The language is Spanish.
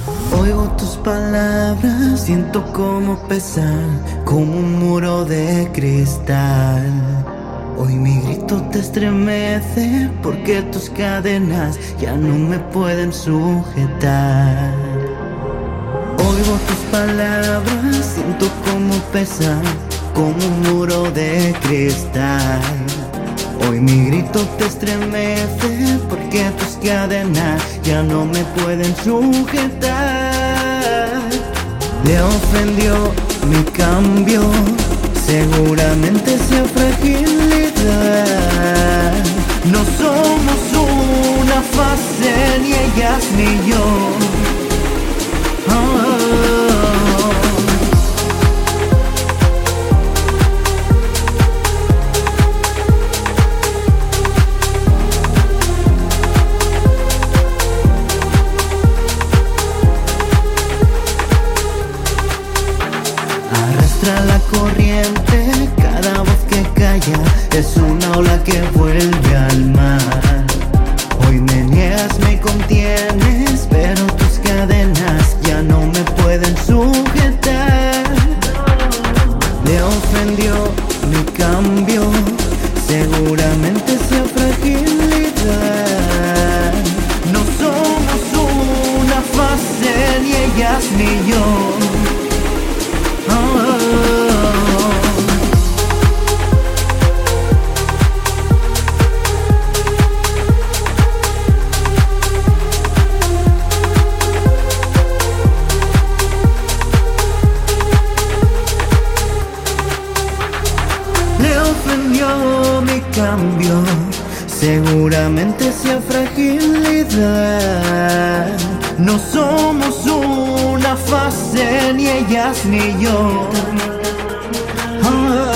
Oigo tus palabras, siento como pesan, como un muro de cristal. Hoy mi grito te estremece porque tus cadenas ya no me pueden sujetar. Oigo tus palabras, siento como pesan, como un muro de cristal. Hoy mi grito te estremece porque tus cadenas ya no me pueden sujetar. Le ofendió mi cambio, seguramente sea fragilidad. No somos una fase, ni ellas ni yo. Arrastra la corriente, cada voz que calla es una ola que vuelve al mar. Hoy me niegas, me contienes, pero tus cadenas ya no me pueden sujetar. Le ofendió mi cambio, seguramente sea fragilidad. No somos una fase, ni ellas ni yo. Le ofendió mi cambio, seguramente sea fragilidad. No somos una fase, ni ellas ni yo.